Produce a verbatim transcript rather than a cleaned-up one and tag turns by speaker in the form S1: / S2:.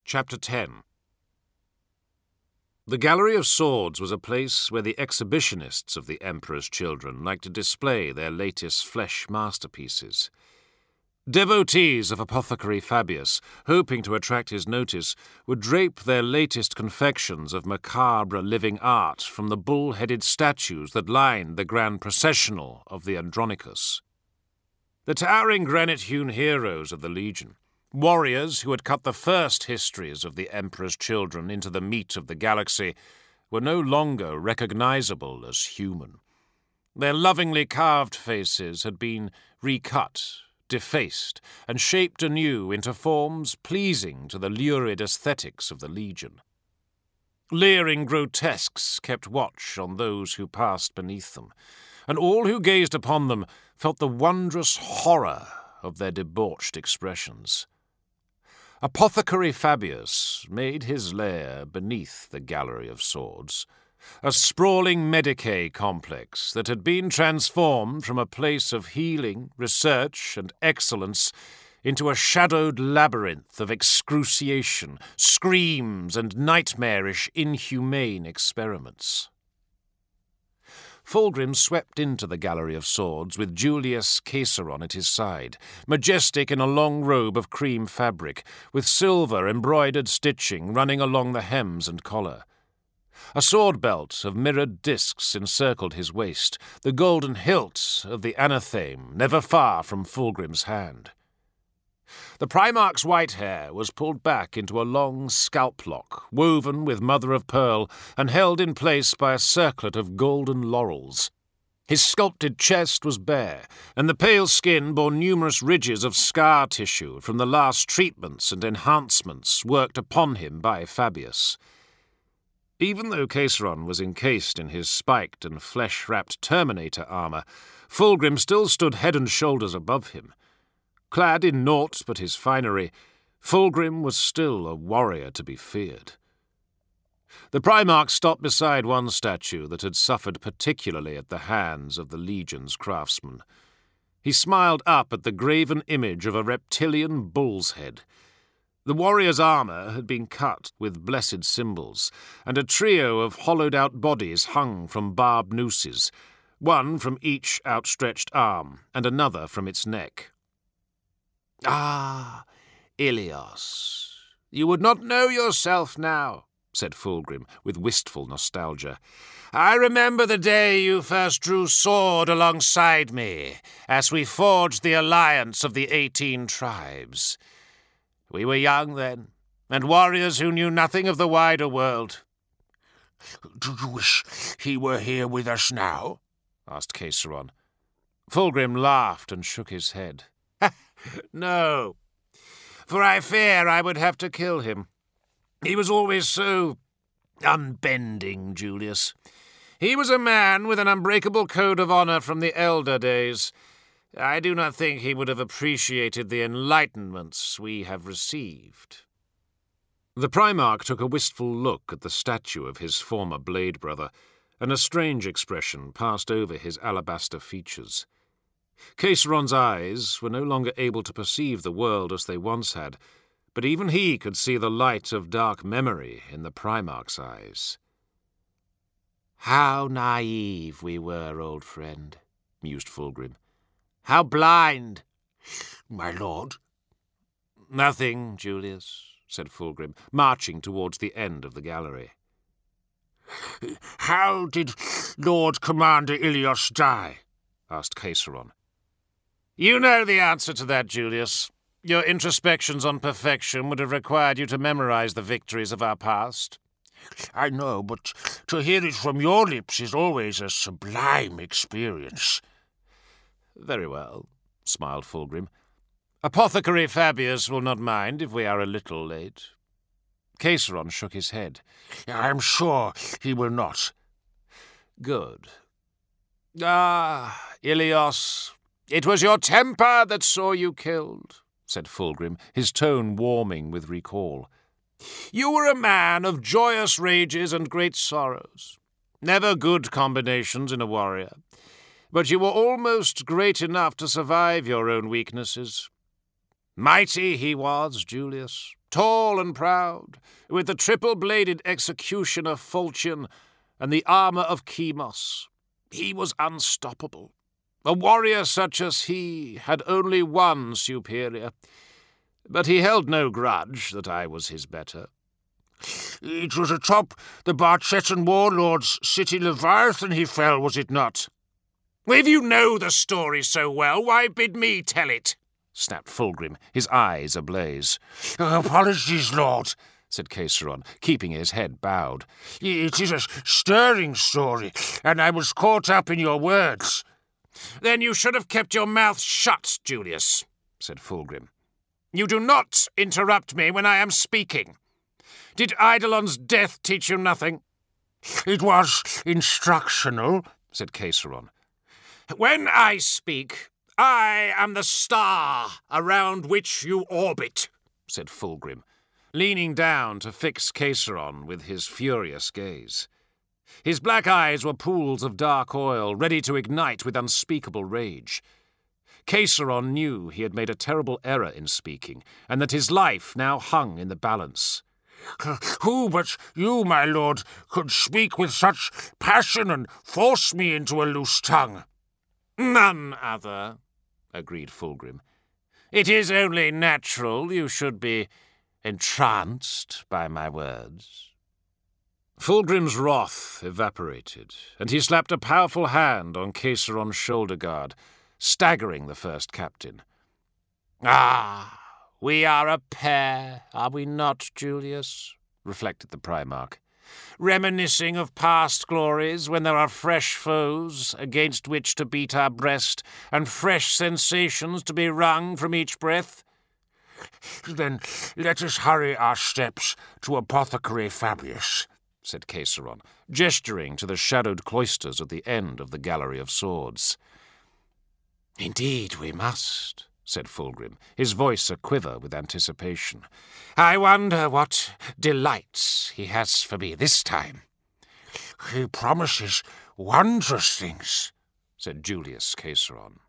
S1: Chapter ten. The Gallery of Swords was a place where the exhibitionists of the Emperor's children liked to display their latest flesh masterpieces. Devotees of Apothecary Fabius, hoping to attract his notice, would drape their latest confections of macabre living art from the bull-headed statues that lined the grand processional of the Andronicus. The towering granite-hewn heroes of the Legion, warriors who had cut the first histories of the Emperor's children into the meat of the galaxy, were no longer recognizable as human. Their lovingly carved faces had been recut, defaced, and shaped anew into forms pleasing to the lurid aesthetics of the Legion. Leering grotesques kept watch on those who passed beneath them, and all who gazed upon them felt the wondrous horror of their debauched expressions. Apothecary Fabius made his lair beneath the Gallery of Swords, a sprawling Medicae complex that had been transformed from a place of healing, research, and excellence into a shadowed labyrinth of excruciation, screams, and nightmarish, inhumane experiments. Fulgrim swept into the Gallery of Swords with Julius Caesarion at his side, majestic in a long robe of cream fabric, with silver embroidered stitching running along the hems and collar. A sword belt of mirrored discs encircled his waist, the golden hilt of the anatheme never far from Fulgrim's hand. The Primarch's white hair was pulled back into a long scalp lock, woven with mother-of-pearl and held in place by a circlet of golden laurels. His sculpted chest was bare, and the pale skin bore numerous ridges of scar tissue from the last treatments and enhancements worked upon him by Fabius. Even though Caesarion was encased in his spiked and flesh-wrapped Terminator armour, Fulgrim still stood head and shoulders above him. Clad in naught but his finery, Fulgrim was still a warrior to be feared. The Primarch stopped beside one statue that had suffered particularly at the hands of the Legion's craftsmen. He smiled up at the graven image of a reptilian bull's head. The warrior's armour had been cut with blessed symbols, and a trio of hollowed-out bodies hung from barbed nooses, one from each outstretched arm, and another from its neck. "Ah, Ilios, you would not know yourself now," said Fulgrim, with wistful nostalgia. "I remember the day you first drew sword alongside me, as we forged the alliance of the eighteen tribes. We were young then, and warriors who knew nothing of the wider world."
S2: "Do you wish he were here with us now?"
S1: asked Caesarion. Fulgrim laughed and shook his head. "No, for I fear I would have to kill him. He was always so unbending, Julius. He was a man with an unbreakable code of honour from the elder days. I do not think he would have appreciated the enlightenments we have received." The Primarch took a wistful look at the statue of his former blade brother, and a strange expression passed over his alabaster features. Caesarion's eyes were no longer able to perceive the world as they once had, but even he could see the light of dark memory in the Primarch's eyes. "How naive we were, old friend," mused Fulgrim. "How blind!"
S2: "My lord?"
S1: "Nothing, Julius," said Fulgrim, marching towards the end of the gallery.
S2: "How did Lord Commander Ilios die?"
S1: asked Caesarion. "You know the answer to that, Julius. Your introspections on perfection would have required you to memorize the victories of our past."
S2: "I know, but to hear it from your lips is always a sublime experience."
S1: "Very well," smiled Fulgrim. "Apothecary Fabius will not mind if we are a little late." Caesarion shook his head.
S2: "I am sure he will not."
S1: "Good. Ah, Ilios, it was your temper that saw you killed," said Fulgrim, his tone warming with recall. "You were a man of joyous rages and great sorrows. Never good combinations in a warrior. But you were almost great enough to survive your own weaknesses. Mighty he was, Julius, tall and proud, with the triple-bladed executioner falchion and the armour of Chemos. He was unstoppable. A warrior such as he had only one superior, but he held no grudge that I was his better.
S2: It was atop the Barchetan warlord's city Leviathan he fell, was it not?
S1: If you know the story so well, why bid me tell it? Snapped Fulgrim, his eyes ablaze.
S2: Apologies, Lord,
S1: said Caesseron, keeping his head bowed.
S2: It is a stirring story, and I was caught up in your words.
S1: Then you should have kept your mouth shut, Julius, said Fulgrim. You do not interrupt me when I am speaking. Did Eidolon's death teach you nothing?
S2: It was instructional,
S1: said Caesseron. When I speak, I am the star around which you orbit, said Fulgrim, leaning down to fix Caesseron with his furious gaze. His black eyes were pools of dark oil, ready to ignite with unspeakable rage. Caesseron knew he had made a terrible error in speaking, and that his life now hung in the balance.
S2: Who but you, my lord, could speak with such passion and force me into a loose tongue?
S1: None other, agreed Fulgrim. It is only natural you should be entranced by my words. Fulgrim's wrath evaporated, and he slapped a powerful hand on Caesseron's shoulder guard, staggering the first captain. Ah, we are a pair, are we not, Julius? Reflected the Primarch. Reminiscing of past glories when there are fresh foes against which to beat our breast and fresh sensations to be wrung from each breath?
S2: Then let us hurry our steps to Apothecary Fabius,
S1: said Caesseron, gesturing to the shadowed cloisters at the end of the Gallery of Swords. Indeed we must, said Fulgrim, his voice a-quiver with anticipation. I wonder what delights he has for me this time.
S2: He promises wondrous things,
S1: said Julius Caesseron.